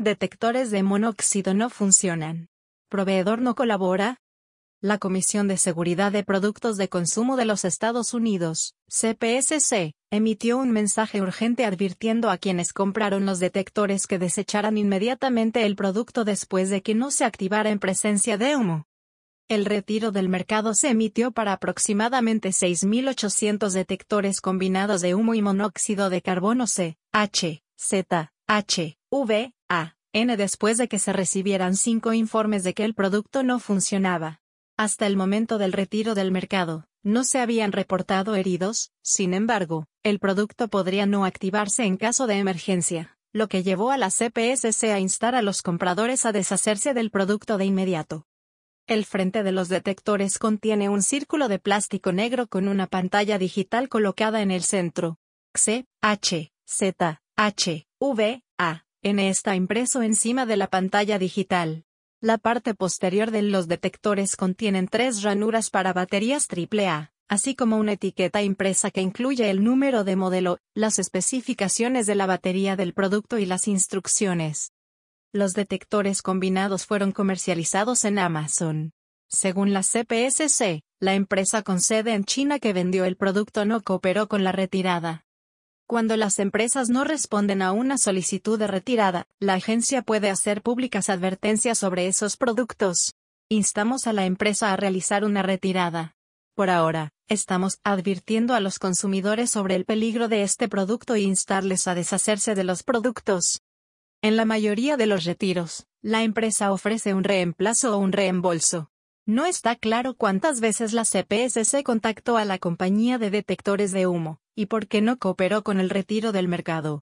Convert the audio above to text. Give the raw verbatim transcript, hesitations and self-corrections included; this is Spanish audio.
Detectores de monóxido no funcionan. ¿Proveedor no colabora? La Comisión de Seguridad de Productos de Consumo de los Estados Unidos, C P S C, emitió un mensaje urgente advirtiendo a quienes compraron los detectores que desecharan inmediatamente el producto después de que no se activara en presencia de humo. El retiro del mercado se emitió para aproximadamente seis mil ochocientos detectores combinados de humo y monóxido de carbono C, H, Z, H, V, A, N después de que se recibieran cinco informes de que el producto no funcionaba. Hasta el momento del retiro del mercado, no se habían reportado heridos, sin embargo, el producto podría no activarse en caso de emergencia, lo que llevó a la C P S C a instar a los compradores a deshacerse del producto de inmediato. El frente de los detectores contiene un círculo de plástico negro con una pantalla digital colocada en el centro. C, H, Z, H, V, A, N está impreso encima de la pantalla digital. La parte posterior de los detectores contienen tres ranuras para baterías triple A, así como una etiqueta impresa que incluye el número de modelo, las especificaciones de la batería del producto y las instrucciones. Los detectores combinados fueron comercializados en Amazon. Según la C P S C, la empresa con sede en China que vendió el producto no cooperó con la retirada. Cuando las empresas no responden a una solicitud de retirada, la agencia puede hacer públicas advertencias sobre esos productos. Instamos a la empresa a realizar una retirada. Por ahora, estamos advirtiendo a los consumidores sobre el peligro de este producto e instarles a deshacerse de los productos. En la mayoría de los retiros, la empresa ofrece un reemplazo o un reembolso. No está claro cuántas veces la C P S C contactó a la compañía de detectores de humo, y por qué no cooperó con el retiro del mercado.